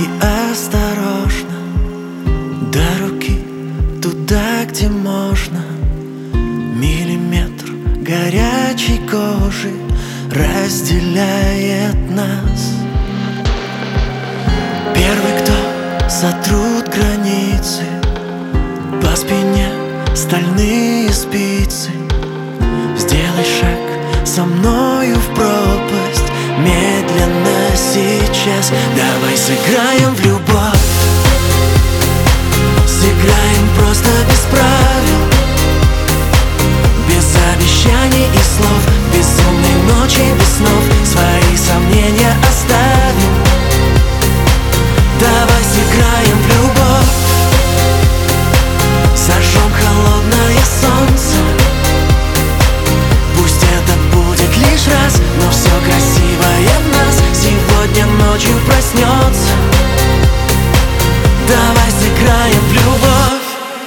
и осторожно, до руки туда, где можно. Миллиметр горячей кожи разделяет нас. Первый, кто сотрут границы, по спине стальные спицы. Сделай шаг со мною в пропасть, медленно сейчас. Давай сыграем в любовь, сыграем просто без правил, без обещаний и слов, безумной ночи, без снов. Свои сомнения оставим. Давай сыграем в любовь, зажжем холодное солнце. Пусть это будет лишь раз, но все красивое в нас сегодня ночью проснется. Давай сыграем в любовь.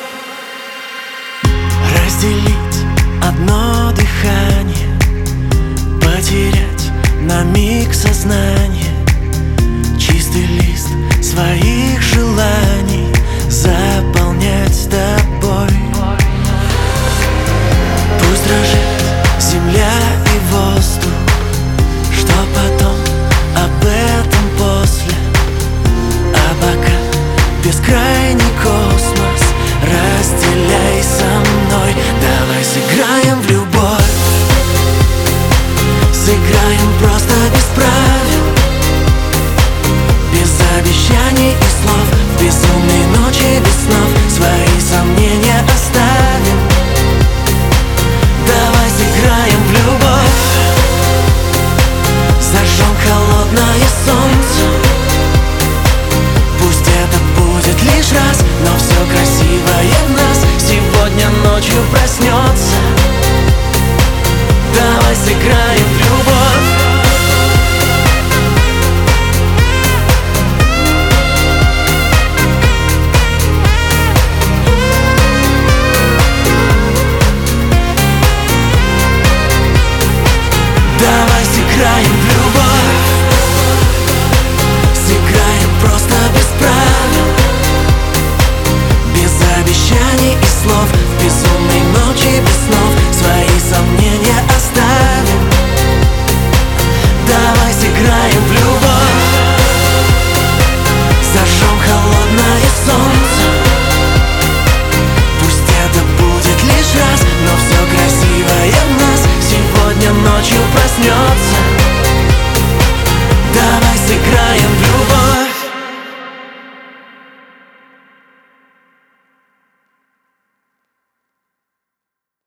Разделить одно дыхание, потерять на миг сознание. Чистый лист своих желаний заполнять с тобой. Пусть дрожит земля и воздух, что потом об этом после. А пока бескрайний космос разделяй со мной. Давай сыграем в любовь, сыграем просто без правил, без обещаний и слов, в безумной ночи без снов. Свои сомнения оставим. Давай сыграем в любовь, зажжем холодное солнце. Пусть это будет лишь раз, но все красивое в нас сегодня ночью проснется. Давай сыграем в любовь. Давай сыграем в любовь, сыграем просто без правил, без обещаний и слов, в безумной ночи без снов. Свои сомнения оставим. Давай сыграем в любовь, зажжем холодное солнце. Пусть это будет лишь раз, но все красивое в нас сегодня ночью проснется.